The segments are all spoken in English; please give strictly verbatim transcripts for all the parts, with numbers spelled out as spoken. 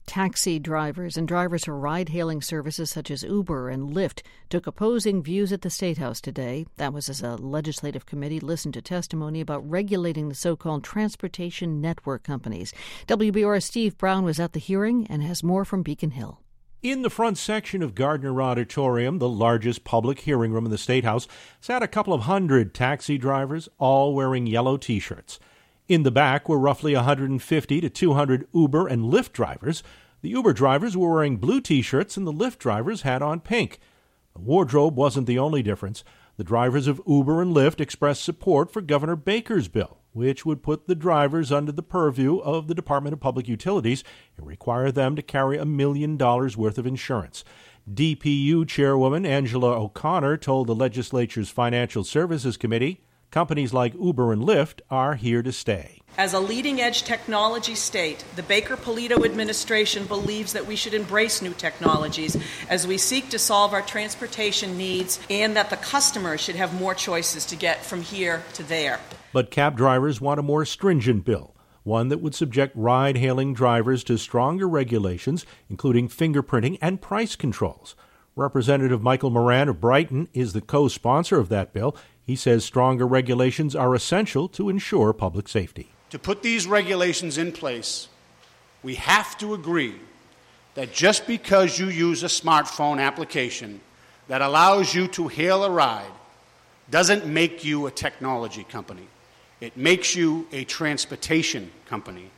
Taxi drivers and drivers for ride-hailing services such as Uber and Lyft took opposing views at the State House today. That was as a legislative committee listened to testimony about regulating the so-called transportation network companies. W B U R's Steve Brown was at the hearing and has more from Beacon Hill. In the front section of Gardner Auditorium, the largest public hearing room in the State House, sat a couple of hundred taxi drivers, all wearing yellow T-shirts. In the back were roughly one hundred fifty to two hundred Uber and Lyft drivers. The Uber drivers were wearing blue T-shirts and the Lyft drivers had on pink. The wardrobe wasn't the only difference. The drivers of Uber and Lyft expressed support for Governor Baker's bill, which would put the drivers under the purview of the Department of Public Utilities and require them to carry a million dollars worth of insurance. D P U Chairwoman Angela O'Connor told the legislature's Financial Services Committee, companies like Uber and Lyft are here to stay. As a leading-edge technology state, the Baker-Polito administration believes that we should embrace new technologies as we seek to solve our transportation needs and that the customer should have more choices to get from here to there. But cab drivers want a more stringent bill, one that would subject ride-hailing drivers to stronger regulations, including fingerprinting and price controls. Representative Michael Moran of Brighton is the co-sponsor of that bill. He says stronger regulations are essential to ensure public safety. To put these regulations in place, we have to agree that just because you use a smartphone application that allows you to hail a ride doesn't make you a technology company. It makes you a transportation company.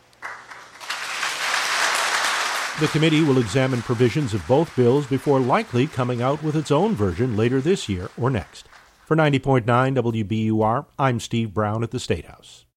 The committee will examine provisions of both bills before likely coming out with its own version later this year or next. For ninety point nine W B U R, I'm Steve Brown at the State House.